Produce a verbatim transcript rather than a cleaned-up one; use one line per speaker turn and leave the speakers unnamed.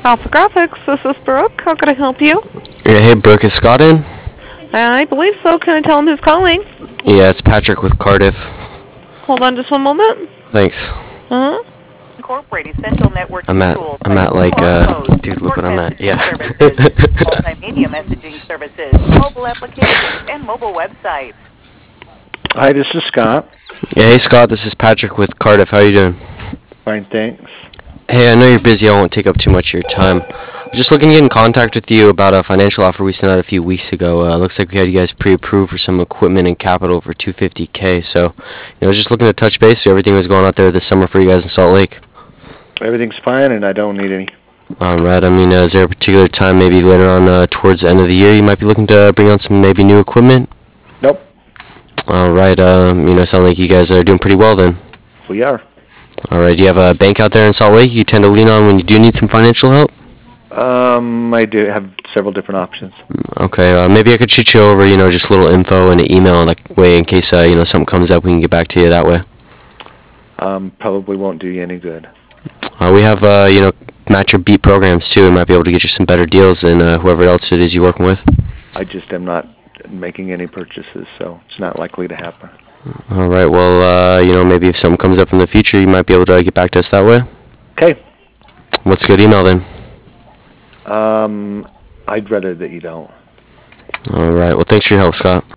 Alpha Graphics, this is Brooke. How can I help you?
Yeah, hey Brooke, is Scott in?
I believe so. Can I tell him who's calling?
Yeah, it's Patrick with Cardiff.
Hold on just one moment.
Thanks.
Uh-huh.
Incorporate essential network
I'm at,
tools
I'm
like
at like, uh,
phones,
dude, look what I'm at, yeah.
services, multimedia messaging services, mobile applications, and mobile websites.
Hi, this is Scott.
Yeah, hey Scott, this is Patrick with Cardiff. How you doing?
Fine, thanks.
Hey, I know you're busy. I won't take up too much of your time. I'm just looking to get in contact with you about a financial offer we sent out a few weeks ago. Uh, looks like we had you guys pre-approved for some equipment and capital for two hundred fifty K. So, you know, I was just looking to touch base. So everything was going out there this summer for you guys in Salt Lake.
Everything's fine, and I don't need any.
All right. I mean, uh, is there a particular time, maybe later on uh, towards the end of the year, you might be looking to bring on some maybe new equipment?
Nope,
All right. Um, you know, sound like you guys are doing pretty well then.
we are.
All right. Do you have a bank out there in Salt Lake you tend to lean on when you do need some financial help?
Um, I do have several different options.
Okay. Uh, maybe I could shoot you over, you know, just a little info and an email, that way, in case uh, you know something comes up, we can get back to you that way.
Um, probably won't do you any good.
Uh, we have, uh, you know, match your beat programs too, and might be able to get you some better deals than uh, whoever else it is you're working with.
I just am not making any purchases, so it's not likely to happen.
All right. Well, uh, you know, maybe if something comes up in the future, you might be able to get back to us that way.
Okay.
What's a good email then?
Um, I'd rather that you don't.
All right. Well, thanks for your help, Scott.